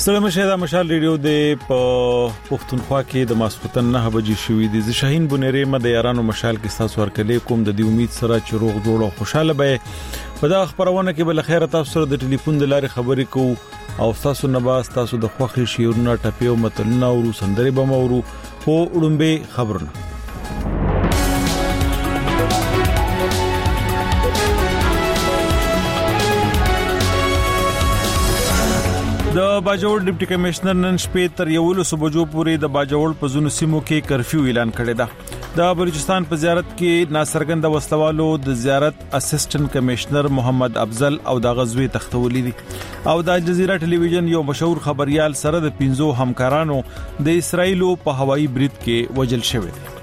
سلام شه د مشال ریډیو د پښتونخوا کې د ماسختن 9 بجې شوې دي ز شاهین بنيري مد یارانو مشال کې تاسو ورکلې کوم د دې امید سره چې روغ جوړ او خوشاله به په دا خبرونه کې بل خیر تاسو سره د ټلیفون د لارې خبرې کوو او تاسو نه باس تاسو د خوخي شیرونه ټپیو متلونه او سندري بمورو خو وډمبه خبرونه د باجوړ ډیپټي کمشنر نن شپې تر 11 بجو پورې د باجوړ په زونو سیمو کې کرفیو اعلان کړی دی د بلوچستان په زیارت کې ناصرګند وسلوالو د زیارت اسسټنټ کمشنر محمد افضل او د غزوی تختولی دي او د جزیره ټلویزیون یو مشهور خبريال سره د 15 همکارانو د اسرایلو په هوایي برید کې وژل شوی دي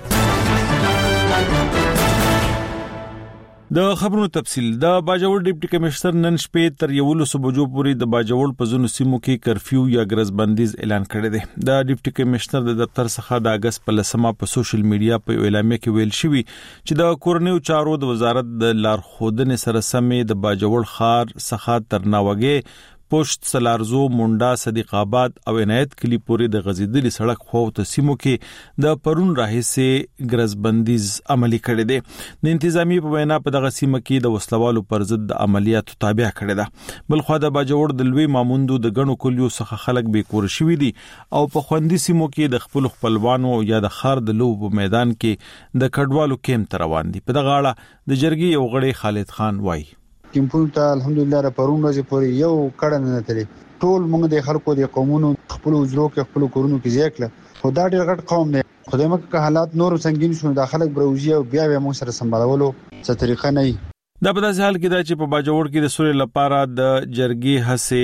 د خبرونو تفصیل د باجوړ ډیپټي کمشنر نن شپې تر 11 بجو پورې د باجوړ په زونو سیمو کې کرفیو یا ګرځبندیز اعلان کړی دی د ډیپټي کمشنر د دفتر څخه د اگست په لسمه په سوشل میډیا په اعلامیه کې ویل شوی چې د کورنیو چارو د وزارت د لارښودنې سره سمې د باجوړ خار څخه تر ناوګي پوشت سلارزو مونډا صدیق آباد او عنایت کلی پورې د غزیدلې سړک خو ته سیمو کې د پرون راهیسه ګرځبندیز عملی کړی دی د انتظامی په وینا په دغه سیمه کې د وسلوالو پر ضد د عملیاتو تابع کړی دی بل خو د باجوړ د لوی ماموندو د غنو کلیو څخه خلک به کور شوی دي او په خوندې سیمو کې د خپل خپلوانو یا د خار د لوب میدان کې د کډوالو کیمپ روان دي په دغه اړه د جرګي یو غړي خالد خان وایي کیمپونو ته الحمدلله را پرون ورځ پورې یو کړه نه تللی ټول موږ د خلکو د قومونو خپل وجرو کې خپل کورونو کې ځکله خو دا ډېر غټ قوم دی خدای مکه حالات نور سنگین شونه د خلک بروزي او بیا به موږ سره سمبالولو څه طریقه نه دا په داسې حال کې دا چې په باجوړ کې د سوري لپاره د جرګي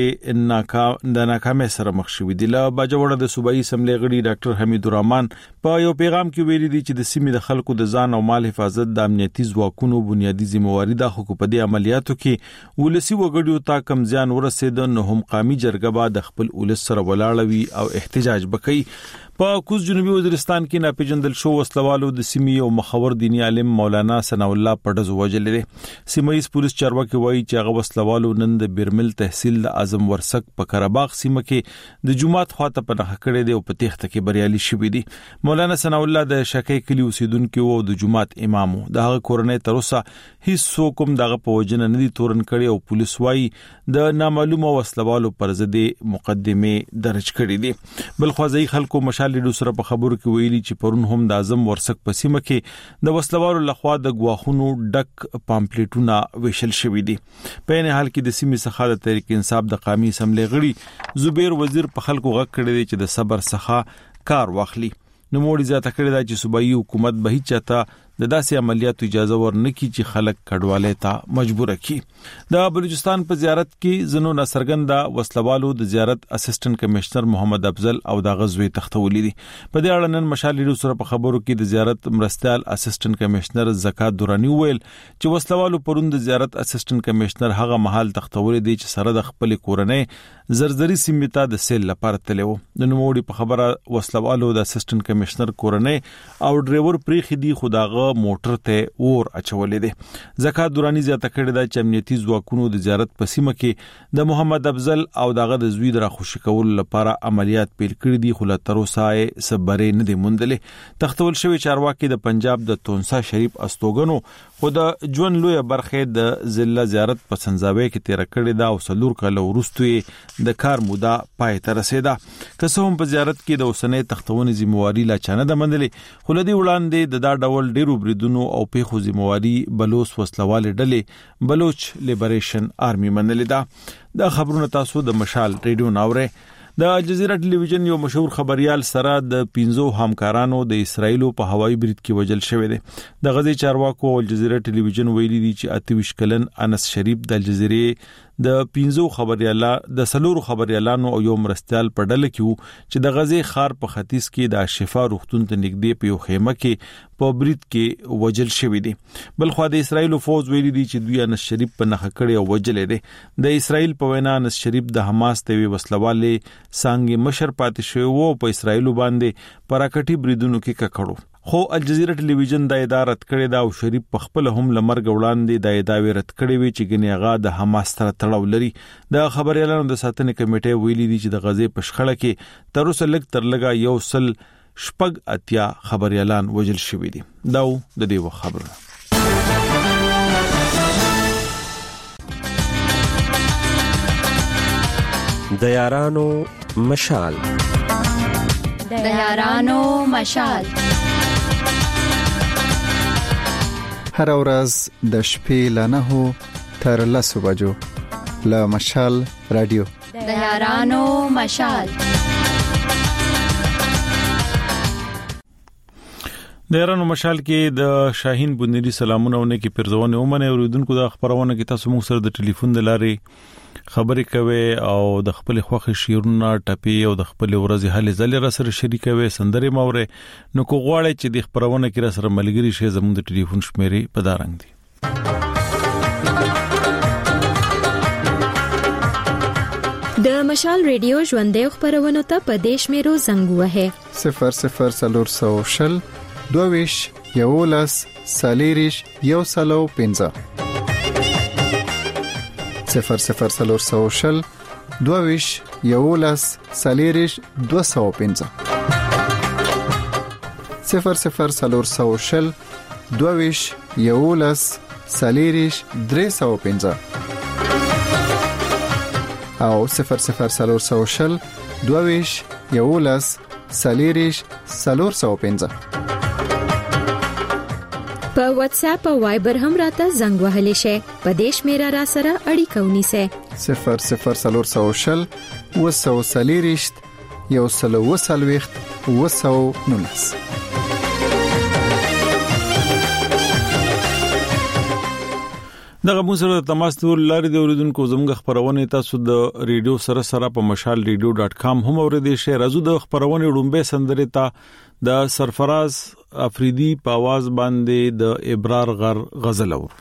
هڅه د ناکامۍ سره مخ شوې دي له باجوړ د صوبایي اسمبلی غړي ډاکټر حمید الرحمن په یو پیغام کې ویلي دي چې د سیمې د خلکو د ځان او مال حفاظت د امنیتي ځواکونو بنیادی ذمہواری ده خو په دې عملیاتو کې ولسی وګړیو ته کم ځان ورسېد نو هم قومي جرګه به د خپل ولس سره ولاړوي او احتجاج وکړي په کوز جنوبي وزیرستان کې ناپېژندل شو وسلوالو د سیمې او مخور دینی عالم مولانا ثنا الله پډز وجلې سیمایي پولیس چارواکي وایي چې هغه وسلوالو نن د بیرمل تحصیل د اعظم ورسک په کرباغ سیمه کې د جمعات خواته په نخ کړې دی او په تخته کې بریالي شوې دي مولانا ثنا الله د شکې کلی اوسیدونکو او د جمعات امامو د هغه کورنۍ تر اوسه هیڅ کوم دغه په وجنه نه دي تورن کړي او پولیس وایي د نامعلومه وسلوالو پر ضد مقدمه درج کړې دي بل خوځي خلکو لیدو سره په خبرو کې ویلي چې پرون هم د اعظم ورسک په سیمه کې د وسلوالو لخوا د غواخونو ډک پامپلیټونه ویشل شوې دي په نه حال کې د سیمې څخه د تحریک انصاف د قومي اسمبلی غړي زبیر وزیر په خلکو غږ کړی دی چې د صبر څخه کار واخلي نو موړي ځاته کړی دی چې صوبایي حکومت به هیڅ چاته د داسې عملیاتو اجازه ورنکړي چې خلک کډواله ته مجبور کړي د بلوچستان په زیارت کې زنو ناصرګندا وسلوالو د زیارت اسسټنټ کمشنر محمد افضل او د غزوی تختولی دي په دې اړه نن مشالې سره په خبرو کې د زیارت مرستيال اسسټنټ کمشنر زکات دورانی ویل چې وسلوالو پرون د زیارت اسسټنټ کمشنر هغه محل تختولی دي چې سره د خپل کورنۍ زرزري سیمه د سیل لپاره تلو د نوموړي په خبره وسلوالو د اسسټنټ کمشنر کورنۍ او ډرایور پریخي دي خداغه موټر ته ور اچولې دي زکات دورانی زیاته کړی دا چې امنیتي ځواکونو د زیارت په سیمه کې د محمد افضل او دغه د زوی د خوشی کول لپاره عملیات پیل کړی دي خو لا تر اوسه صبرې نه دي موندلې تختول شوی چارواکي د پنجاب د تونسا شریف استوګنو خو د جون لوی برخه د ضلع زیارت په سنځاوي کې تیر کړی دا او سلور کله ورستوي د کار موده پای ته رسیدا که څوم په زیارت کې د اوسنۍ تختونې ذمہواری لا چانه د منلې خو لدی وړاندې د دا ډول ډیرو بریدونو او پیښو ذمہواری بلوچ وسلوال ډلې بلوچ لیبریشن آرمي منلې دا خبرونه تاسو د مشال ریډیو ناوره د جزیره ټلویزیون یو مشهور خبريال سره د 15 همکارانو د اسرایلو په هوایي برید کې وژل شوی دی د غزي چارواکو او جزیره ټلویزیون ویلي دي چې 28 کلن انس شریف د جزیره د 15 خبريالانو او یو مرستيال په ډله کې چې د غزي خار په ختیځ کې د شفا روغتون ته نږدې په یو خیمه کې په برید کې وژل شوی دی بل خو د اسرایل فوج ویلي دي چې دوی انس شریف په نخ کړي او وژل دي د اسرایل په وینا انس شریف د حماس ته وسلواله څنګه مشر پاتې شوی وو په اسرایل باندې پراکټي بریدونو کې ککړو خو الجزیره ټلویزیون د اداره رد کړی دا او شریف په خپل هم لمرګ وړاندې د ادعا رد کړی وی چې ګنې هغه د حماس سره تړاو لري. د خبريالانو د ساتنې کمیټې ویلي دي چې د غزې په شخړه کې تر اوسه لږ تر لږه 180 خبريالان وژل شوي دي. دا د دې خبره. د یارانو مشال د یارانو مشال هر ورځ د شپې له 9 تر 10 بجو له مشال رادیو د یارانو مشال. د یارانو مشال کې د شاهین بنيري سلامونه ونه کې پرځونه ومنه اوریدونکو د خبرونه کې تاسو موږ سره د ټلیفون د لارې خبرې کوي او د خپل خوخي شیرونه ټپی او د خپل ورځې حل زل را سره شریکوي سندري ماوره نو کو غواړي چې د خبرونه کې را سره ملګری شي زموږ د ټلیفون شمیرې په دارنګ دي. د مشال ریډیو ژوندې خبرونه ته په دیش میرو زنګ وهه 00 22 یولس سالیریش یو سلو 15 00 22 یولس سالیریش 215 00 22 یولس سالیریش 315 او 00 22 یولس سالیریش 415 په واتس اپ او وایبر هم راته زنګ وهلی شي. په دیش میرا را سره اړیکه ونیسه 00 وسو سالیریشت یو سلو وسلويخت وسو نونس. دغه موږ سره تماس ټول لاري د اوریدونکو زموږ خبرونه تاسو د ریډیو سره په mashalradio.com هم اوریدئ شئ. راځو د خبرونه وړاندې سندره ته د سرفراز افریدی په आवाज باندې د ابرار غر غزل اور.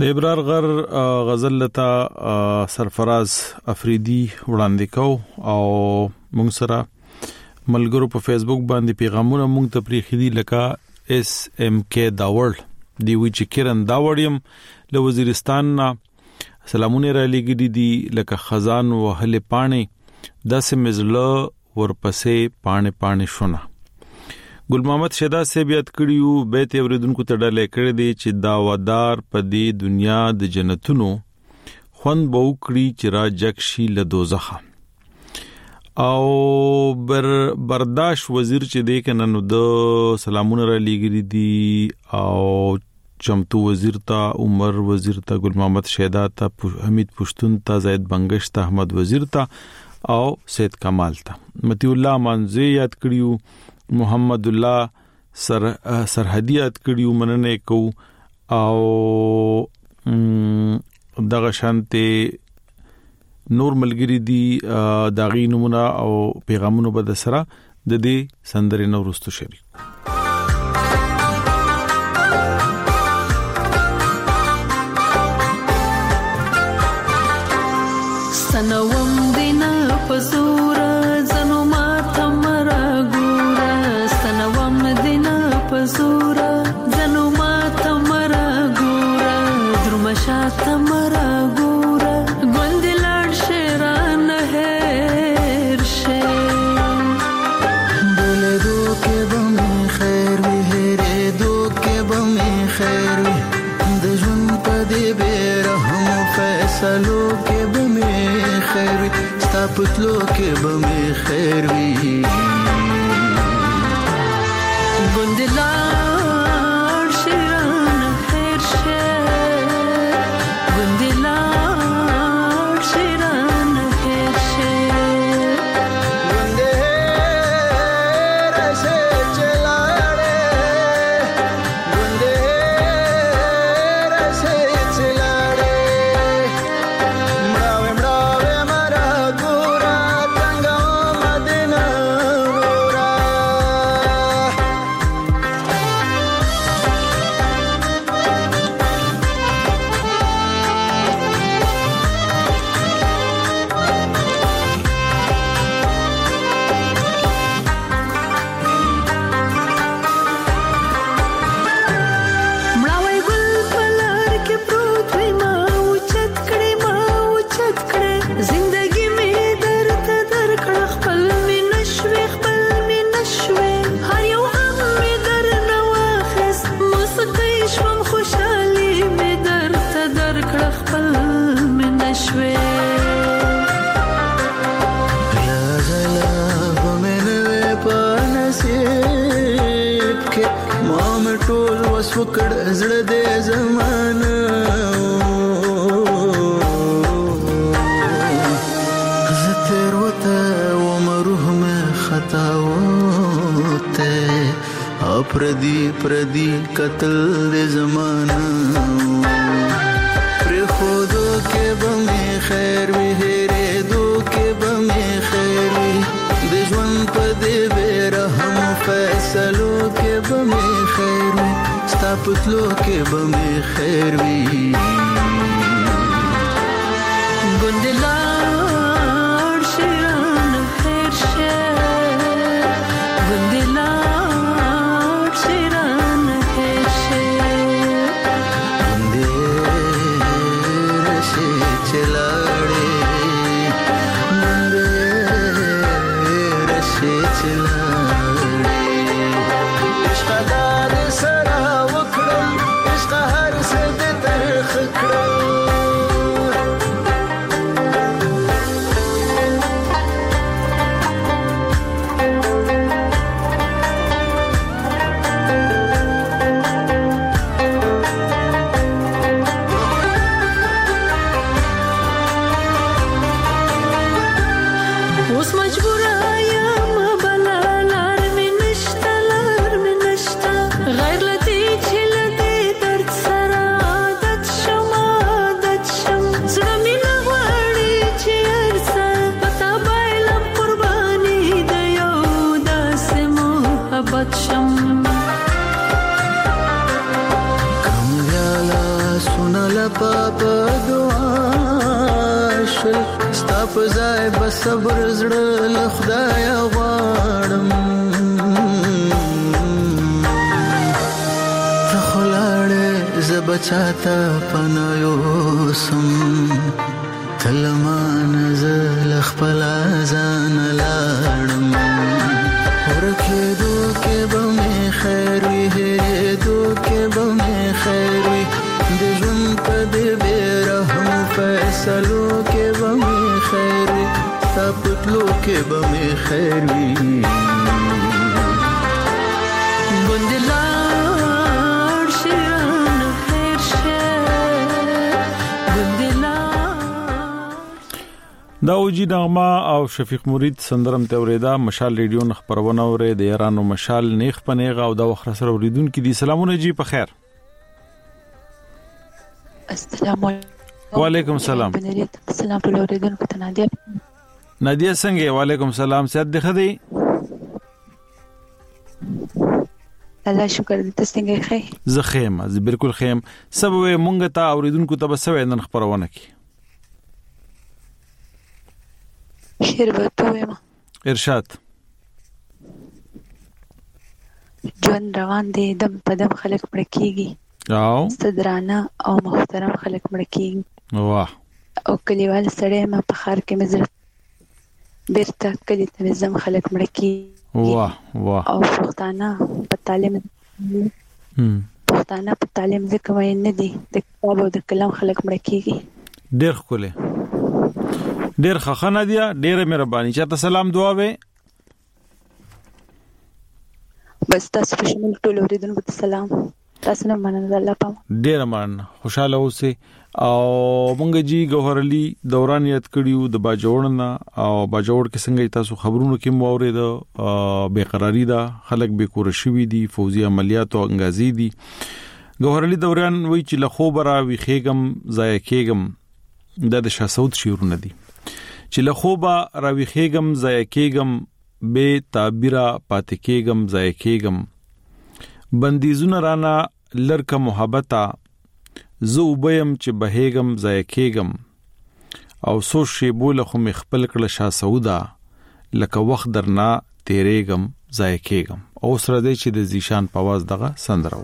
د ابرار غر غزل لتا سرفراز افریدی وړاندې کو او موږ سره ملګرو په فیسبوک باندې پیغامونه موږ ته پریخي دي لکه اس ام کې داور دی وی چې کرن داوړم له وزیرستان سلامونه را لګی دي لکه خزان وهله پانی داسې مزله ورپسې پانی شونه ګل محمد شهدا سے بیات کړیو بیت اوریدونکو ته ډالې کړې دي چې دا ودار په دې دنیا د جنتونو خوند بو کړی چې را جکشي له دوزخه او برداشت وزیر چې دی کنه نو د سلامونه را لګری دي او چمتو وزیر ته عمر وزیر ته ګل محمد شهدا ته حمید پښتون ته زید بنگش ته احمد وزیر ته او سید کمال ته متی الله منځي یاد کړیو محمد الله سرحدی یاد کړیو مننه کو او دغه شانته نور ملګری دي داغي نمونه او پیغامونه به د سره د دې سندرې نو رستو شریک سنوم دینا پزورا زنو ماتا مرا گورا سنوم دینا پزورا زنو ماتا مرا گورا درمشاتا مرا گورا گوندلان شیران هیر شیر بولے دو کے بمی خیر وی ہیرے دو کے بمی خیر وی دجون پدی بیرحم فیصلو کے خیر ستا پتلو کې به می خیر وي ګوندلار شیران خیر شه ګوندلار شیران خیر شه ګونده راسه چلاړې ګونده راسه چلاړې وکړ زړه دې زمانه زتر وته ومروه مې خطا وته پردي قتل دې زمانه پر خودو کې بمې خیر وی هره دو کې بمې خیر وی د ژوند په دې بیرحم فیصلو کې بمې خیر وی ستا پتلو کې بمې خیر وی ګوندلار شیران خیر شه ګوندلار شیران خیر شه ګوندې راشي چلاړې ګوندې راشي چلاړې عشق دار سره وکړم عشق هر څه دې ترخ کړم صفا په دعا شل ستا په ځای بس صبر زړه له خدای غواړم ته خو لاړې زه بچاته پناه یوسم تلمان زه له خپله ځانه لاړم ورکېدو کې به مې خیر وي هېرېدو کې به مې خیر وي د ژوند په دې بې رحم فیصلو کې به مې خیر وي ستا په تلو کې به مې خیر وي ګوندې لاړ شي نه هېر شي ګوندې دا اوجی نغمه او شفیق مرید سندرم ته اوریدا مشال ریډیو نه خبرونه اوري د یارانو مشال نیخ پنیغه او د وخت سره اوریدونکو دي سلامونه جی په خیر السلام علیکم وعلیکم السلام السلام ټول اوریدونکو ته نادیه څنګه وعلیکم السلام سعد ده خدي الله شکر دې تاسو څنګه ښه زه خیم از بالکل خیم سبب مونږ ته اوریدونکو ته بسوي نن خبرونه کی شعر وتویم ارشاد ژوند روان دی دم په دم خلک مړکیږي او صدرانه او محترم خلک مړکیږي واه او کلیوال سړی ما په خار کې مزر بیرته کلی ته نظام خلک مړکیږي واه واه او پښتانه په تعلیم ځکه وای نه دي د کتاب او د کلام خلک مړکیږي ډېر خوله ډېر خخنه دی ډېر مهرباني چاته سلام دعا وې بس تاسو په شمول ټول اوریدونکو ته سلام تاسو نه مننه الله پام ډېر مننه خوشاله اوسئ او مونږ جی ګوهر علي دوران یاد کړیو د باجوړنا او باجوړ کې څنګه تاسو خبرونو کې مو اورید بے قراری دا خلک بے کور شوی دي فوزي عملیات او انګازي دي ګوهر علي دوران وی چې له خوبره وی خېګم ضایع کېګم د شاسود شیرونه دي چې له خوبه راوي خېګم ضایع کېګم به تعبیره پاتې کېګم ضایع کېګم بندیزونه رانا لړک محبته زو وبیم چې بهېګم ضایع کېګم او سو شی بوله خو مخبل کړه شاسودا لکه وخت درنا تیرېګم ضایع کېګم او سره دې چې د زیشان پواز دغه سندره و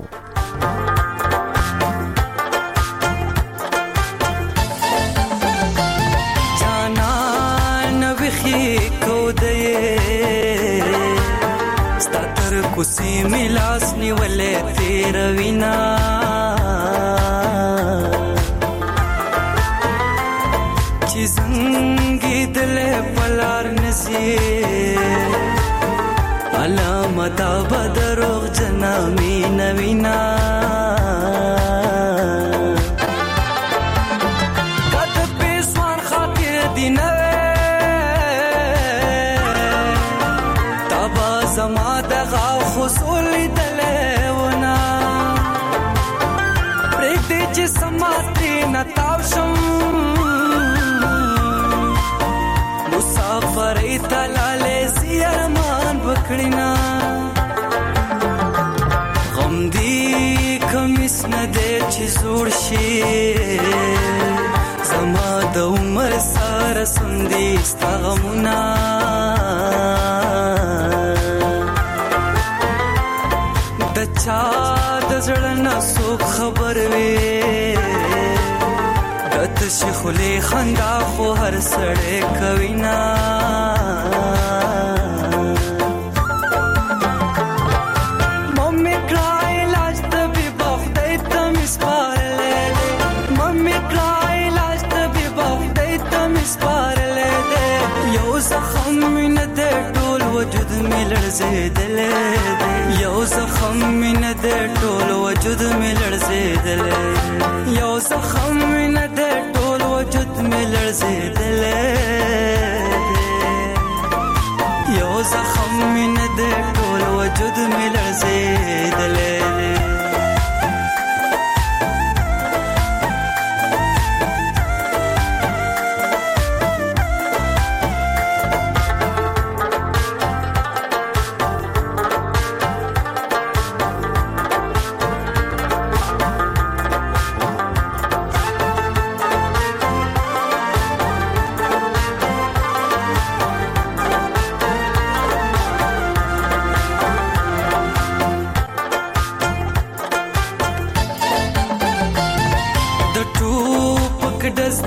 कुसी मिलास निवले तेरा विना चिजंगी दले पलार नसीर علامتا بدروغ جنامی نوینا قد پیسوان خاطر دی نوے تابا زما دغا خصول دلیونا پریک دی چی سماتری نتاوشم مسافری تلالی زیرمان بکڑینا غم دی کمیس ندے چی زور شی زما د عمر سار سندی ستا غمونا د چا د زړه سوک خبر وی دت شخلی خندا خو هر سړی کوینا ممی کړای لاس ته به بخدای ته مسپارلې ممی کړای لاس ته به بخدای ته مسپارلې یو زخم مینه د ټول وجود می لړزېدلې یو زخم مینه د ټول وجود می لړزېدلې یو زخم مینه د ټول وجود می لړزېدلې یو زخم مینه د ټول وجود می لړزېدلې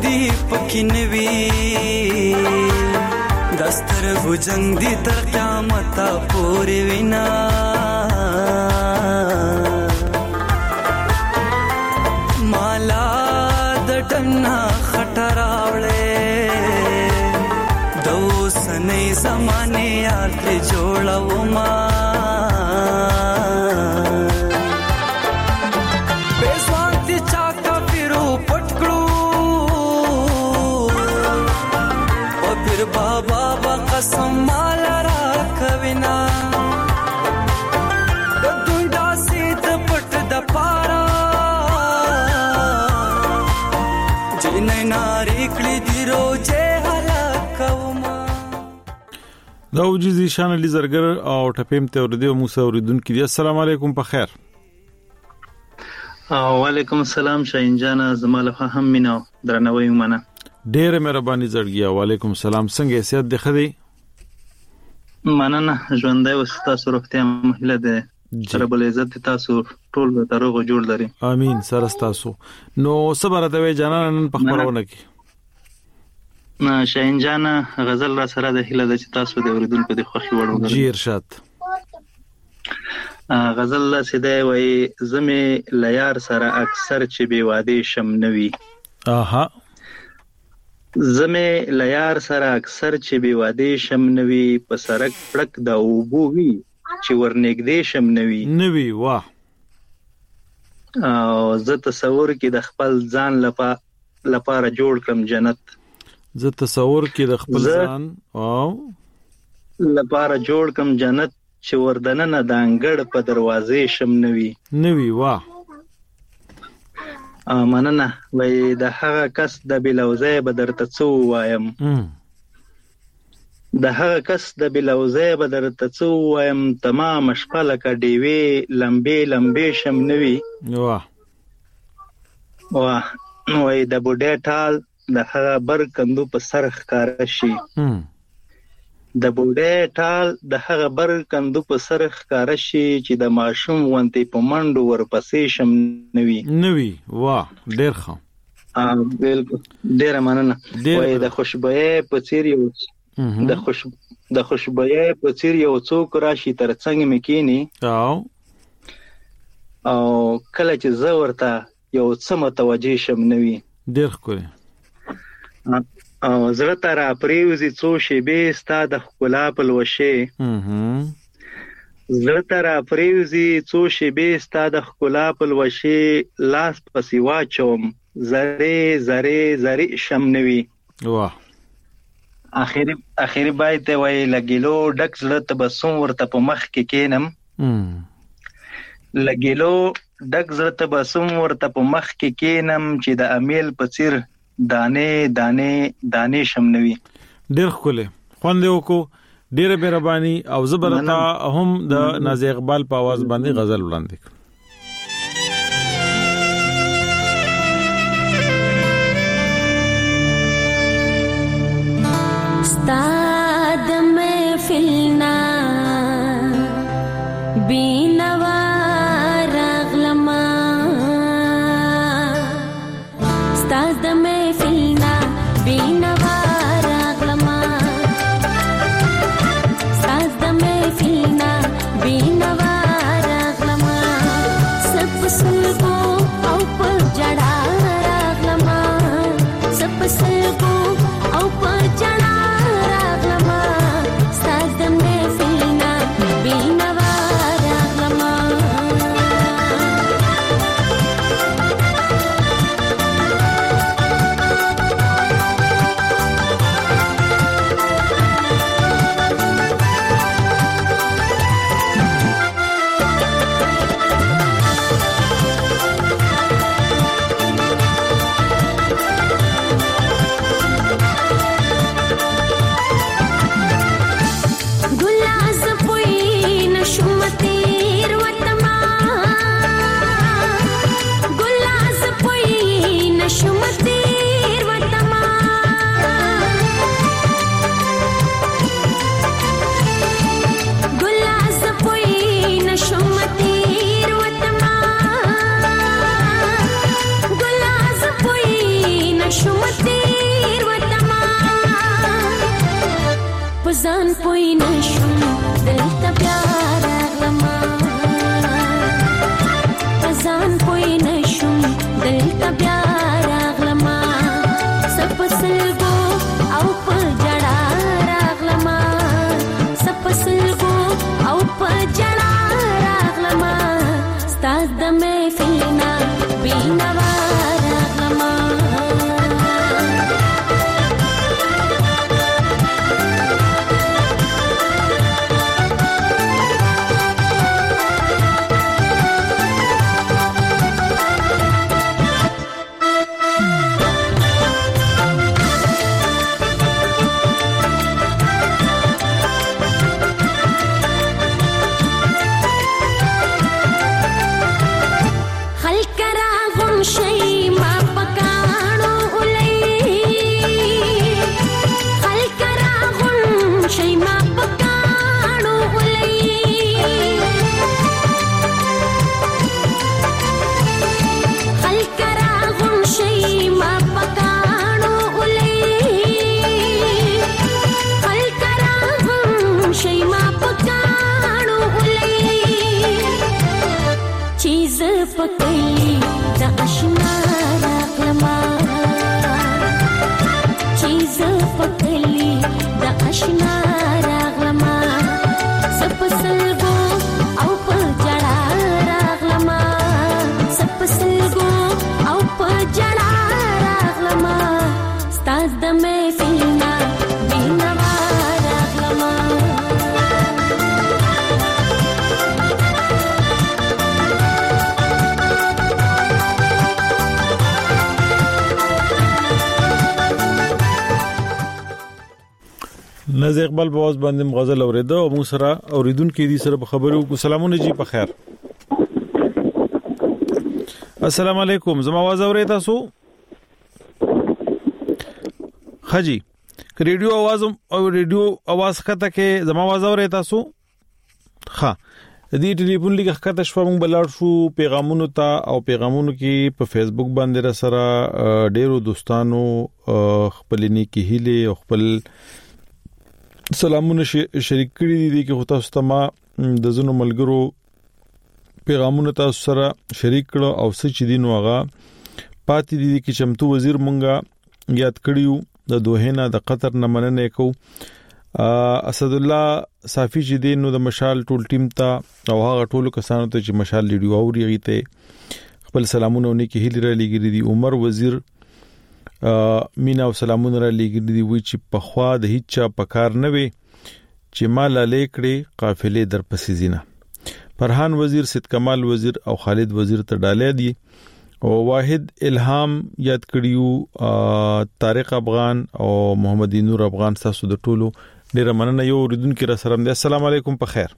دی پکینوي دستر غجنګ دی تر قیامت پورې وینا مالا د ټنا خټراوړې دوسنې زمانه یار ته جوړو ما بېسوانتي چاکا پیرو پټکړو او پیر بابا با قسم مال را کوینا د دوی داسې د پټ د پارا جنې ناری کړې دی روزه هلاکوما دا وجزي شان علي زرګر او ټپیم ته اوردی موسی اوریدونکو دی السلام علیکم په خیر وعلیکم السلام شاهین جان زماله هم مینا درنوي منه ډېر مهرباني زړګیا وعلیکم السلام څنګه حیثیت دی خدي مننه ژوندۍ وستا سروختیا مهله ده رب العزت تاسو ټول به روغ جوړ لري امين سره تاسو نو صبر دوی جانان په خبرونه کې شاهین جان غزل را سره د هله د تاسو د اوریدونکو د خوښي وړو جی ارشاد غزل سیده وای زمه لیار سره اکثر چې بي واده شم نوي اها زمه لیار سره اکثر چې بي واده شم نوي په سرک پړک د اوبو وی چې ورنګدې شم نوي نوي واه او زه تصور کې د خپل ځان لپاره جوړ کړم جنت زه تصور کې د خپل ځان او لپاره جوړ کړم جنت چې وردنه نه د انګړ په دروازې شم نوي واه مننه وای د هغه کس د بلوزه به درته څو وایم د هغه کس د بلوزه به درته څو وایم تمام شپه لکه ډیوې لمبې شم نوي واه وای د بوډه ټال د هغه بر کندو په سر ښکار شي د بوډه ټال د هغه بر کندو په سر ښکار شي چې د ماشوم وانتې په منډو ورپسې شم نوي واه ډېر ښه بالکل ډېر مننه وای د خوشبوې په څیر یو د خوشبوې په څیر یو څوک راشي تر څنګ مې کینی او کله چې زه ورته یو څه متوجه شم نوي ډېر ښکلی او زړه ته را پریوزي څو شیبې ستا د ښکلا په لوشې زړه ته را پریوزي څو شیبې ستا د ښکلا په لوشې لاس پسې واچوم زرې شم نوي واه اخیری باید وای لګیلو ډک زړه تبسم ورته په مخ کې کینم لګیلو ډک زړه تبسم ورته په مخ کې کینم چې د امیل په څیر دانه شم نوي ډېر خوله خوند وکړو ډېر مهرباني او زبرتا هم د نازي اقبال په आवाज باندې غزل وړاندې استاد محفلنا بینوا رغلما استاد محفلنا بینوا رغلما استاد محفلنا بینوا رغلما سب سلگو او پر جڑا رغلما سب سلگو او پر جڑا بیا راغلما سپسلګو او په جړا راغلما سپسلګو او په جړا راغلما ستاد د محفلنا بینوا راغلما پکلی د آشنا راغلما چیز پکلی د آشنا راغلما سپسلګو او په جړا راغلما سپسلګو او په جړا راغلما ستاد د محفلنا بینوا راغلما نازي اقبال بواز باندې غزل اوریدو او موږ سره اوریدونکو دي سره خبرو کو سلامونه جی په خیر السلام علیکم زما आवाज اوري تاسو خجی ریډیو आवाज او ریډیو आवाज خطه کې زما आवाज اوري تاسو ها دې ټلیفون لیک خطه شو موږ بلار شو پیغامونو ته او پیغامونو کې په فیسبوک باندې را سره ډیرو دوستانو خپلنی کې هله او خپل سلامونه شریک کړی دي کې هوتا استما د زونو ملګرو پیغامونه تاسو سره شریک کړو او څه چې دین واغه پاتې دي کې چمتو وزیر مونږه یاد کړیو د دوهینا د قطر نه مننه کو اسد الله صافی چې دین نو د مشال ټول ټیم ته او هغه ټول کسانو ته چې مشال لیډیو اوري غیته خپل سلامونه ونی کې هلی را لګری دي عمر وزیر مینا او سلامونه را لګری دي وی چې په خوا د هیڅ پکار نه وي چې مال لیکړي قافلې در پسې زینا فرحان وزیر سید کمال وزیر او خالد وزیر ته ډالې دي او واحد الهام یاد کړیو طارق افغان او محمد نور افغان تاسو د ټولو ډیر مننه یو ردونکو را سره دي السلام علیکم په خیر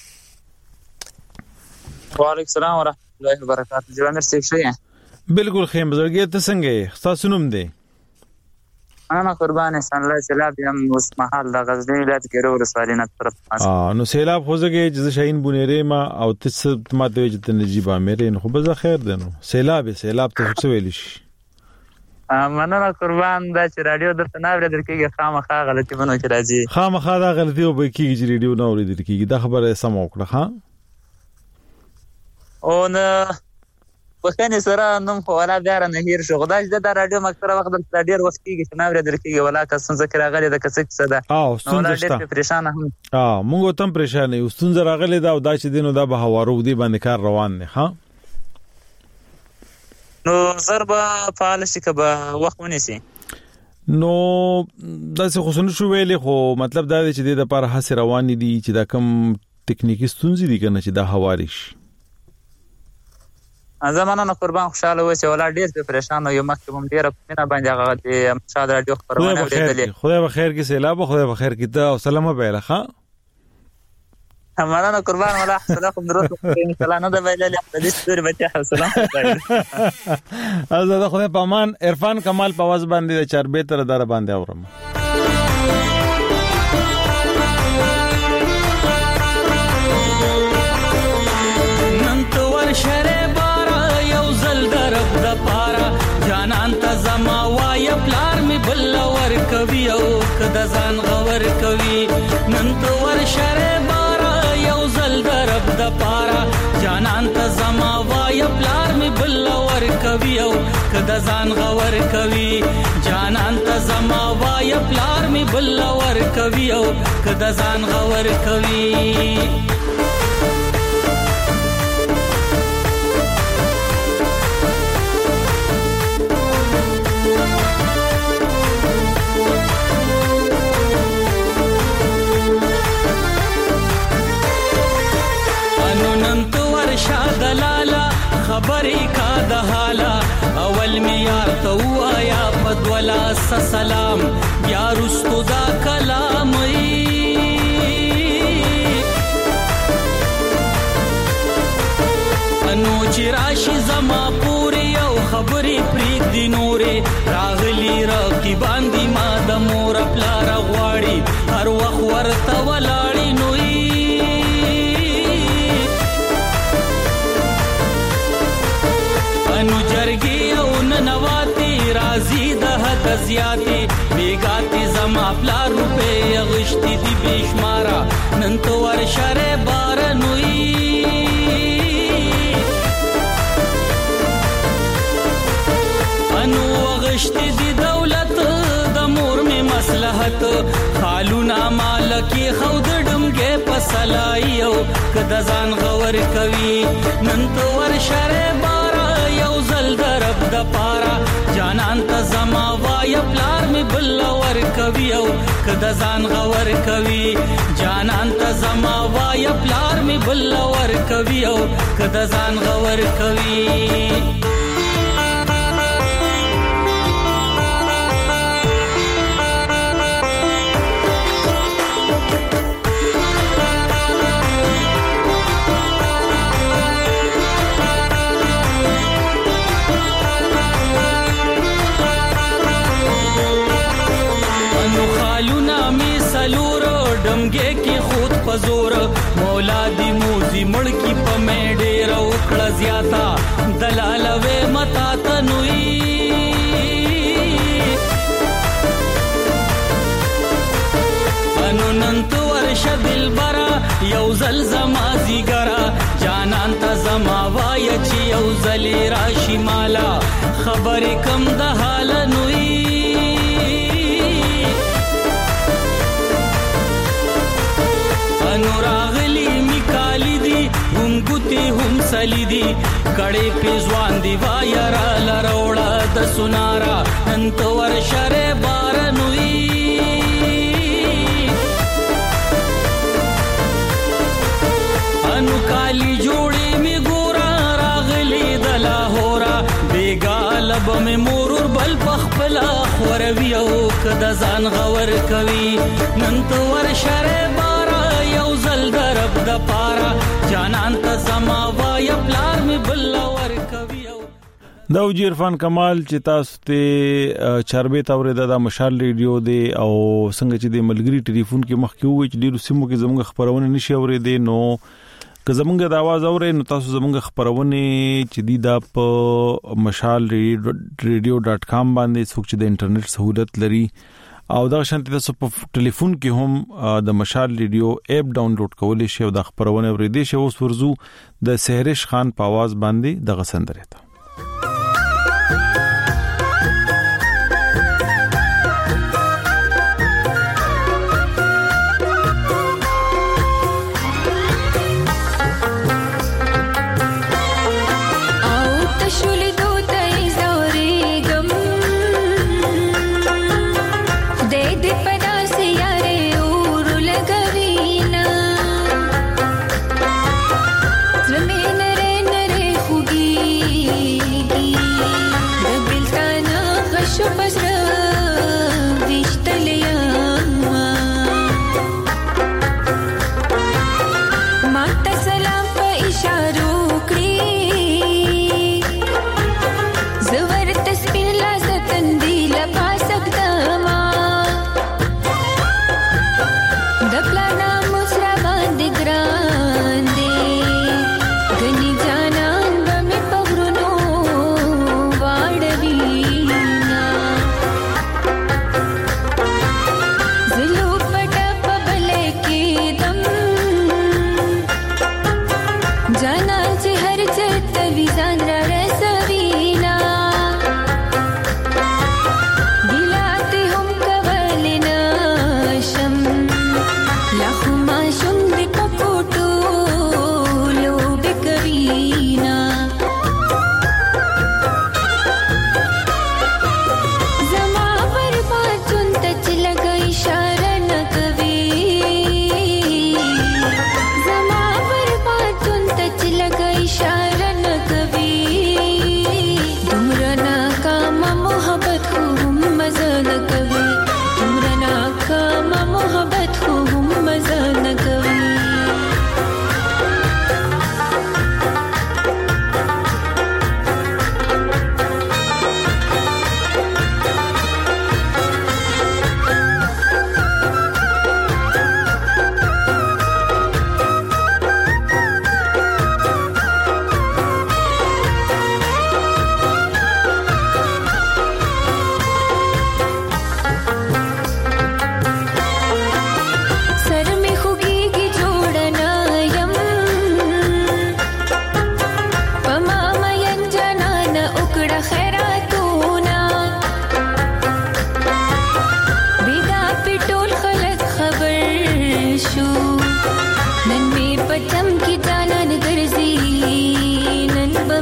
وعلیکم السلام ورحمت الله وبرکاته جوامر څنګه شئ بالکل خیم بزرګي ته څنګه تاسو نوم دی انا قربان احسان الله سیلاب یم اوس محل د غزنی ولایت کې ورسوالي نه طرف نو سیلاب خوځږي چې شاهین بونیره ما او تاسو ماته وجه ته نجيب امیر نو خو به خیر دی نو سیلاب ته څه ویل شي مننه قربان دا چې رادیو درته نه ورې درکېږي خامخا غلطي بنو کې راځي خامخا دا غلطي او به کېږي چې رادیو نه ورې درکېږي دا خبره سم وکړه ها او نه وخت سره نوم خو ولا بیا نه هیر شو خدای دې د رادیو مکتره وخت د ډیر وخت کې چې ناوړه درکېږي ولا که څنګه کې راغلي د کڅ څه ده او څنګه پریشان هم موږ تم پریشان یو څنګه راغلي دا او دا چې دینو دا به هوارو دی باندې کار روان نه ها نو ضربه فعال شي کبه وخت ونیسي نو دا څه خصوصي شو ویلې خو مطلب دا دی چې د لپاره هڅه روان دي چې دا کم ټکنیکی ستونزې دي کنه چې دا هوارش زمانه نه قربان خوشاله و چې ولا ډیر پریشان یو مخکې هم ډیر په نه باندې هغه د مشاهده رادیو خبرونه ورېدلې خدای به خیر کې سیلاب خدای به خیر کې ته او سلام به له ها همانا قربان ولا حسناكم دروس ان شاء الله نه د ویلې د دې ستوري بچي حوصله زه خدای په امان عرفان کمال په واز باندې د چاربې تر دار باندې اورم نن تو ورشره بارا یو زل درب د پارا جانان ته زما وای پلار می بل ور کوي او کده ځان غور کوي نن تو ورشره بارا یو زل درب د پارا جانان ته زما وای پلار می بل ور کوي او کدا ځان غور کوي جانان ته زما وای پلار می بل ور کوي او کدا ځان غور کوي خبرې کا د حالا اول می یار ته وایا پدولا سلام یا رستو دا کلام انو چې راشي زما پوری او خبرې پریک دی نورې راغلی راکی باندې ما د مور پلار غواړي هر وخت ورته ولاړی نوې انو جرګي او ننواتی رازي د حد زیاتي بیګاتي زما پلار روپې غشتي دي بشمارا نن تو ورشره بار نوې انو غشتي دي دولت د مور می مصلحت خالونا مالکی خود ډمګه پسلایو کدا ځان غور کوي نن تو ورشره یو زل درب د پارا جانان ته زما وای پلار می بل ور کوي او کدا ځان غور کوي جانان ته زما وای پلار می بل ور کوي او کدا ځان غور کوي زور مولا دی موزی مړکی په میډه راوکړه زیاتا دلال وې متا تنوي انو ننت ورش دلبرا یو زل زما زیګرا جانان ته زما وای چې یو زل راشي مالا خبر کم د حال نوي راغلی میکالی دی هم ګوتی هم سلی دی کړي پیزوان دی وایرا لروړه د سنارا انت ورشره بار نوې انو کالی جوړې می ګورا راغلی د لاهورا بیګالب می مرور بل پخپلا خوروي او کدا ځان غور کوي نن تو ورشره یو زل درب د پارا جانان ته زما وای پلار می بل ور کوي دا وجیر عرفان کمال چې تاسو ته چربه تورې د مشال ریډیو دی او څنګه چې د ملګری ټلیفون کې مخکې وې چې ډیرو سیمو کې زموږ خبرونه نشي اورېدې نو که زموږ د आवाज اورې نو تاسو زموږ خبرونه چې دی د mashalradio.com باندې څوک چې د انټرنیټ سہولت لري او دا شانتي تاسو په ټلیفون کې هم د مشال ریډیو اپ ډاونلوډ کولای شئ او د خبرونه اوریدئ شئ اوس ورزو د سحرش خان په आवाज باندې د غسندره ته Nare nare khugi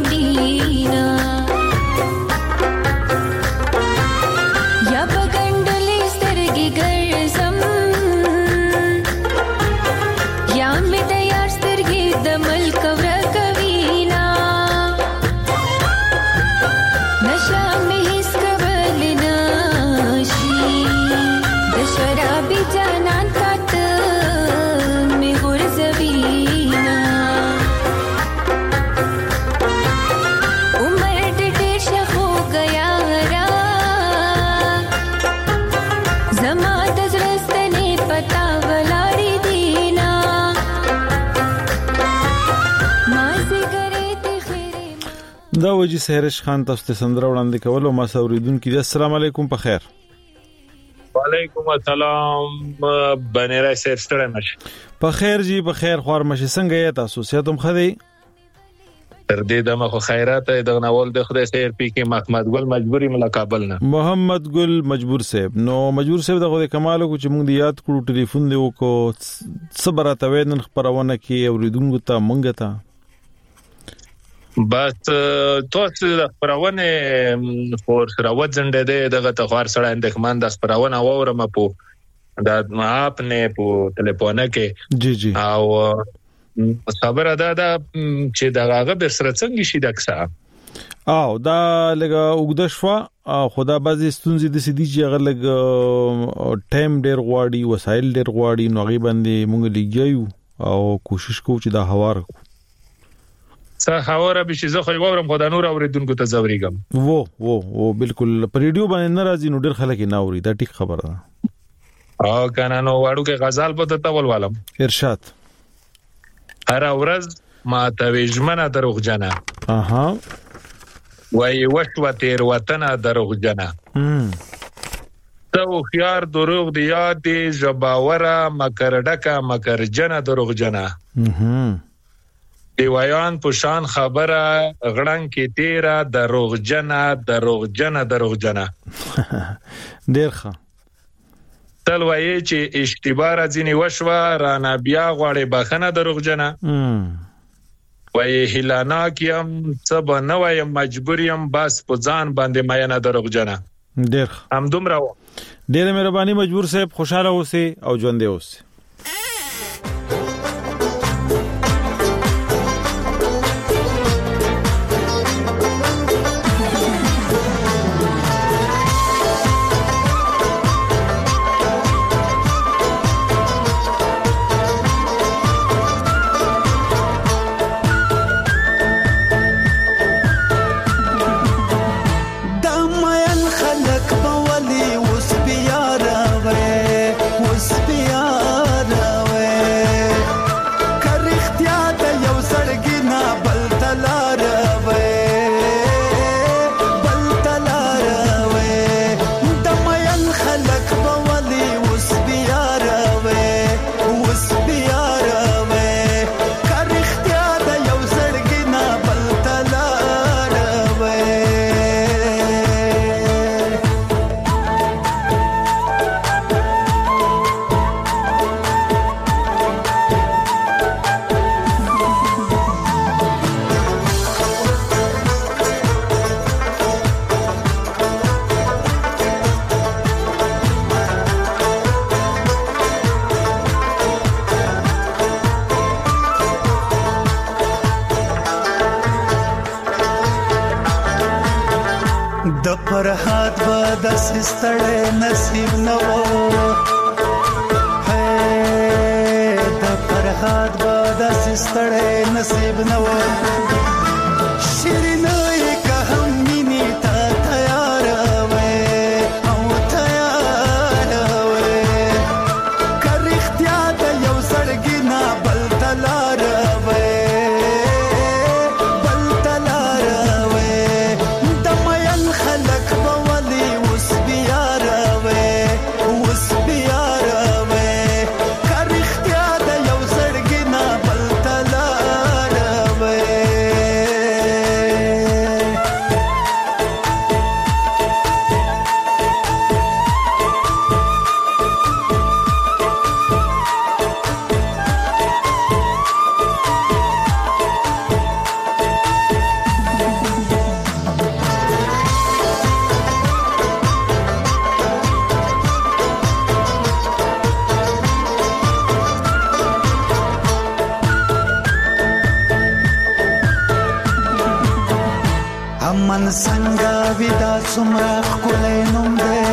مینا یا بغندلې سترګې ګرځم یا مې د یار سترګې د ملک ورکوینا نشا مې هیڅ کول نشي د شرابي جانان کاته مې ورزوینا عمر ډېر شخو گیا را زما د زړستنې پتا ولاړې دینا ما زګرې ته خیره دا وجي سهرش خان تاسو ته سندره وړاندې کول او ما سوریدونکو السلام علیکم په خیر وعلیکم السلام بنیرا سیر ستړی مشه په خیر جی په خیر خور مشه څنګه یې تاسو سیاتم خدي تر دې دمه خو خیرات د غنول د خدای سیر پی کې محمد ګل مجبوری ملقابل نه محمد ګل مجبور صاحب نو مجبور صاحب دغه کمال کو چې موږ دی یاد کړو ټلیفون دی وکړو صبرته وینن خبرونه کې اوریدونکو ته مونږ ته بس تاسو د خبرونه فور سره وځنده دغه تخوار سره اندکمان د خبرونه اورم په د اپ نه په ټلیفون کې جی جی او خبر ادا چې دغه به سره څنګه شي دکسا او دا لګه وګدشوا خدا بازي ستونزې د سدي چې هغه لګ ټایم ډیر غواړي وسایل ډیر غواړي نو غي باندې مونږ لګیو او کوشش کوو چې دا هوار څه هواره به شي زه خو وورم خدای نور اوریدونکو ته زوريګم وو بالکل په ریډیو باندې ناراضي نو ډیر خلک نه اوري دا ټیک خبره ده او کنه نو واړو کې غزال په تول والم ارشاد هر ورځ ما ته وجمنه دروغجنه اها وای وشو تیر وطن دروغجنه تو خيار دروغ دی یاد زباوره مکرډکا مکرجنه دروغجنه دیوایان پوشان خبره غړنګ کې تیرا دروغجنه ډیر ښه تل وایي چې اشتباه ځینی وشوه رانا بیا غواړي بخنه دروغجنه وایي هلانا کیم سب نه وایم مجبوریم بس په ځان باندې مینه دروغجنه ډیر هم دومره ډیر مهرباني مجبور صاحب خوشاله اوسئ او ژوند اوسئ د فرحات به د سستړې نصیب نو د فرحات به د سستړې نصیب نو شیرینه که هم مینې ته تیار وې او تیار وې که رښتیا د یو زړګي نه بل تلار وې Yeah. امن څنګه ودا څومره ښکلی نوم دی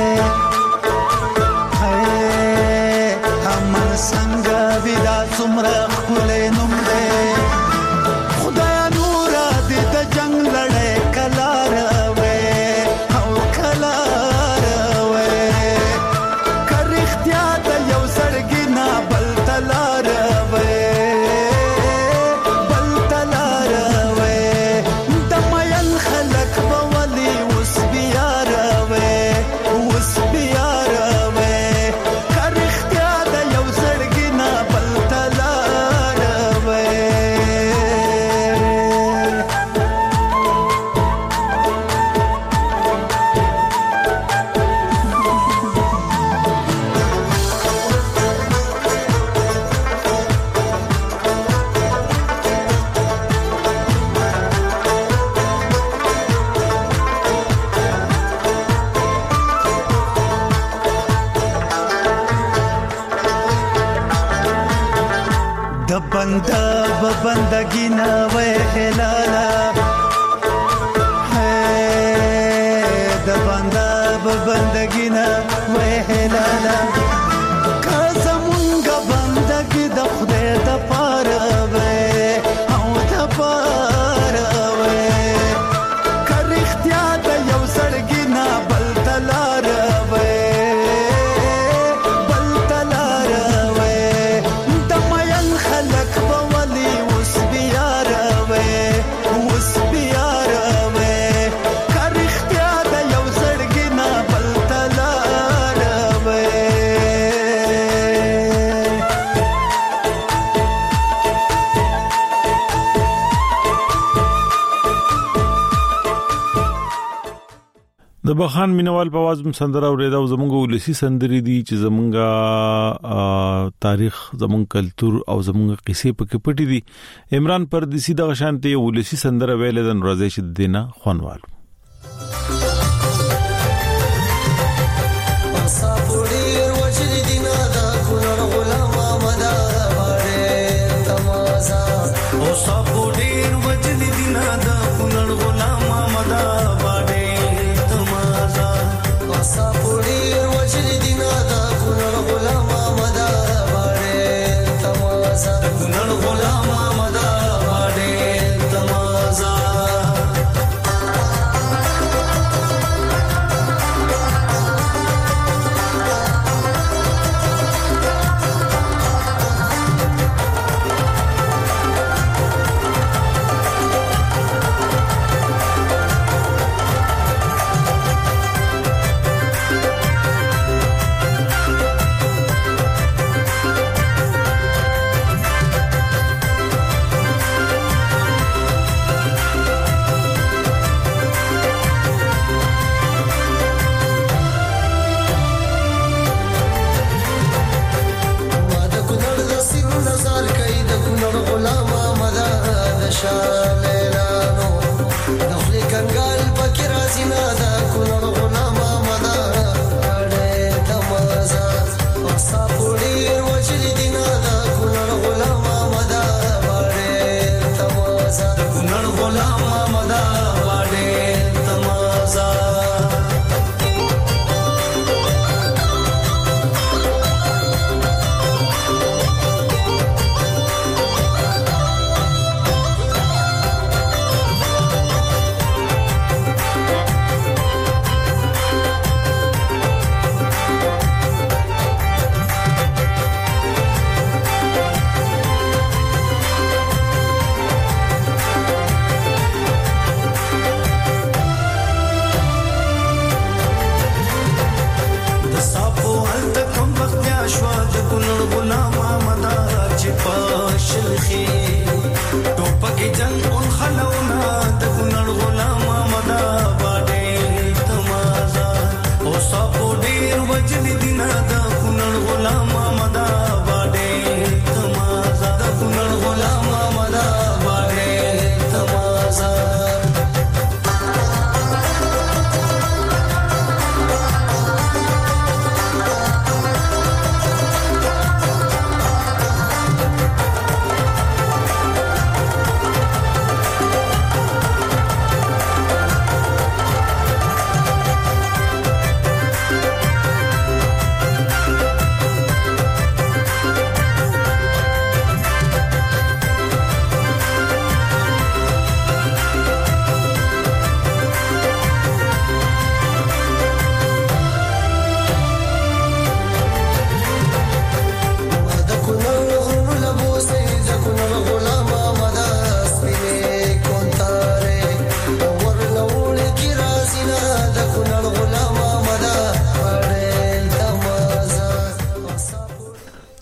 امن څنګه ودا څومره ښکلی نوم دی خدای نور دې د جنگ لړۍ کلا راوي او کلا راوي کر اختیار د یو سړګي نه بل تلا راوي बंदगी ना वे लाला है द बंदा बंदगी ना वे लाला कज़मुंगा बंदगी द खुदे द पारवे او द पारवे कर इख्तियार द यौ सड़गी ना बल तलारवे बल तलारवे दमयन खलक د بخان مینوال په आवाज سندره اوریدا زمونږ ولسی سندري دي چې زمونږ تاریخ زمونږ کلچر او زمونږ قصې پکې پټې دي عمران پردیسی د شانتي ولسی سندره ویل د نورازې شد دینا خوانوالو غلام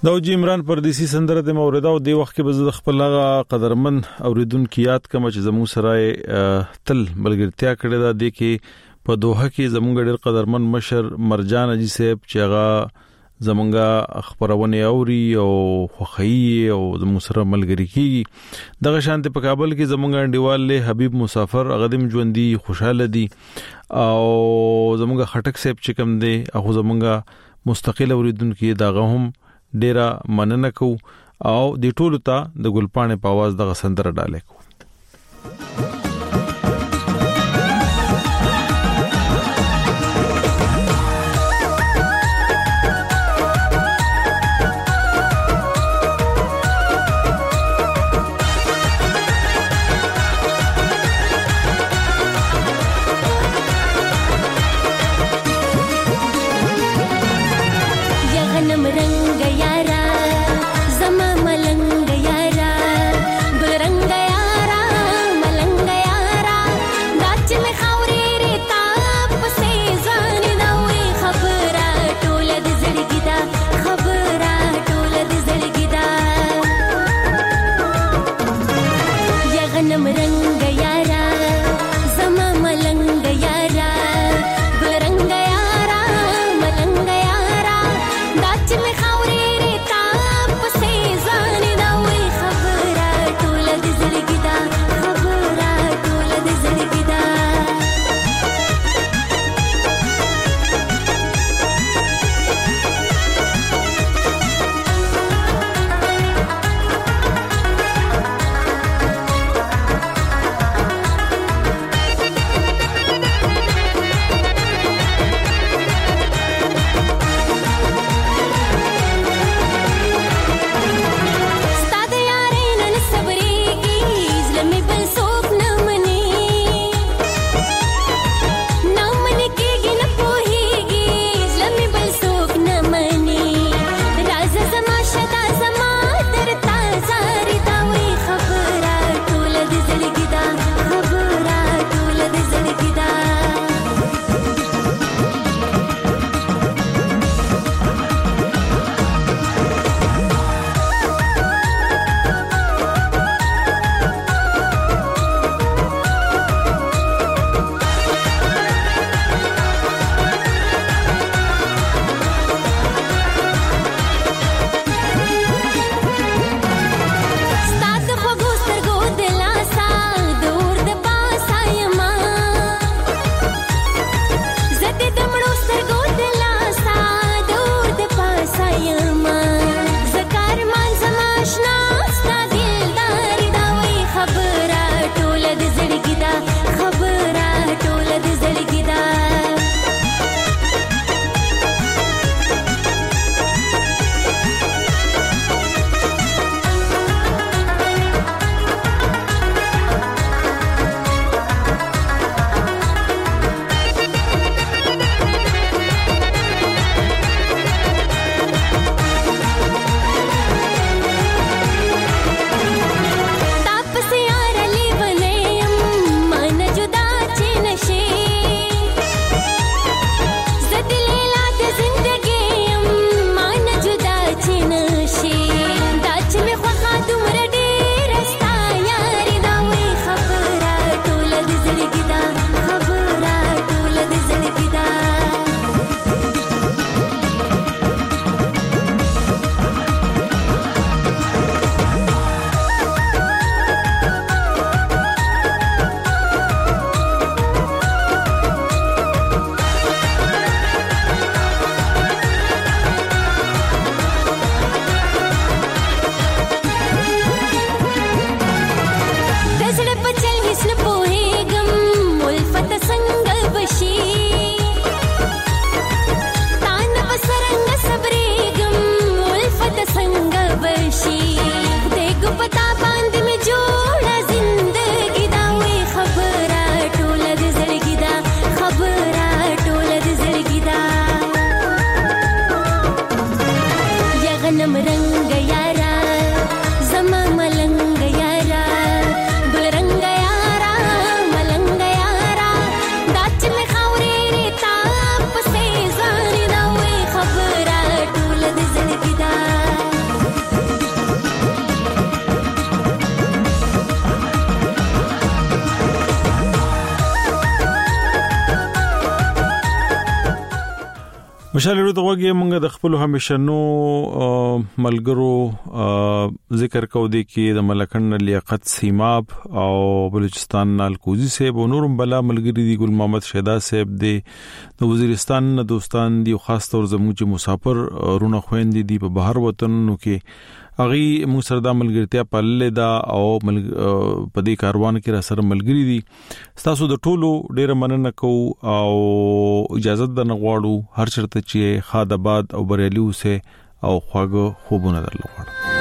دا جی عمران پردیسی سندره د موردا او د وخت کې به د خپل هغه قدرمن اوریدونکو یاد کما چې زموږ سره تل ملګرتیا کړې ده د کې په دوحه کې زموږ ډېر قدرمن مشر مرجان اجي صاحب چې هغه زمونږه خبرونه اوري او خوخي او زموږ سره ملګری کیږي دغه شانته په کابل کې زمونږ انډیوال له حبیب مسافر اغدم ژوندۍ خوشاله دي او زمونږ خټک صاحب چې کوم دی هغه زمونږ مستقل اوریدونکو دغه هم ډیره مننه کو او د ټولو ته د ګلپانې په आवाज دغه سندره ډالې کو रंग यारा जमा मलंग यारा गुल रंग यारा مشال ورو دغه موږ د خپل همیشنو ملګرو ذکر کو دي کې د ملکن لیاقت سیماب او بلوچستان نالکوزی صاحب او نورم بلا ملګری دي ګل محمد شهدا صاحب دي د وزیرستان دوستان دي خاص طور زموږ مسافر رونه خويندې دي په بهر وطنونو کې اغي موږ سره د ملګرتیا پلل دا او په دې کاروان کې را سره ملګری دي تاسو د ټولو ډیره مننه کو او اجازه د نغواړو هر چرته چې خادباد او بریلیو سه او خواږه خوبونه درلوړو